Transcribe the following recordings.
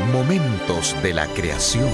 Momentos de la creación.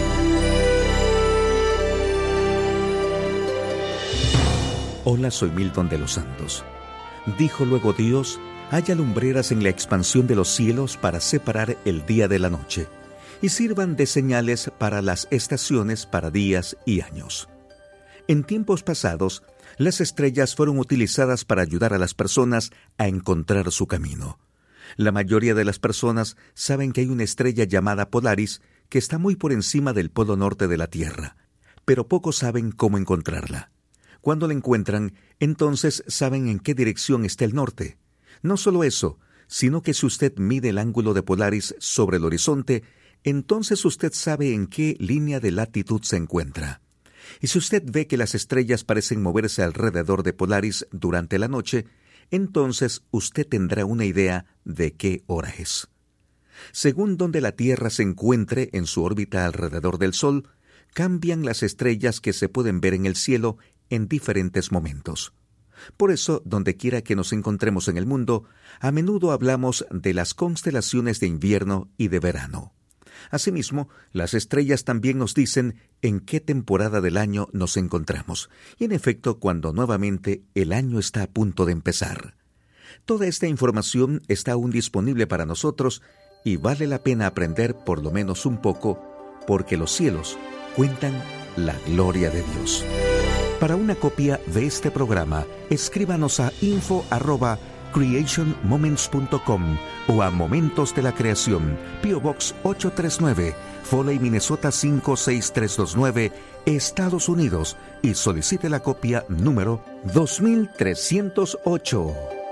Hola, soy Milton de los Santos. Dijo luego Dios: haya lumbreras en la expansión de los cielos para separar el día de la noche, y sirvan de señales para las estaciones, para días y años. En tiempos pasados, las estrellas fueron utilizadas para ayudar a las personas a encontrar su camino. La mayoría de las personas saben que hay una estrella llamada Polaris que está muy por encima del polo norte de la Tierra, pero pocos saben cómo encontrarla. Cuando la encuentran, entonces saben en qué dirección está el norte. No solo eso, sino que si usted mide el ángulo de Polaris sobre el horizonte, entonces usted sabe en qué línea de latitud se encuentra. Y si usted ve que las estrellas parecen moverse alrededor de Polaris durante la noche, entonces usted tendrá una idea de qué hora es. Según donde la Tierra se encuentre en su órbita alrededor del Sol, cambian las estrellas que se pueden ver en el cielo en diferentes momentos. Por eso, donde quiera que nos encontremos en el mundo, a menudo hablamos de las constelaciones de invierno y de verano. Asimismo, las estrellas también nos dicen en qué temporada del año nos encontramos, y en efecto, cuando nuevamente el año está a punto de empezar. Toda esta información está aún disponible para nosotros y vale la pena aprender por lo menos un poco, porque los cielos cuentan la gloria de Dios. Para una copia de este programa, escríbanos a info@creationmoments.com o a Momentos de la Creación, P.O. Box 839, Foley, Minnesota 56329, Estados Unidos, y solicite la copia número 2308.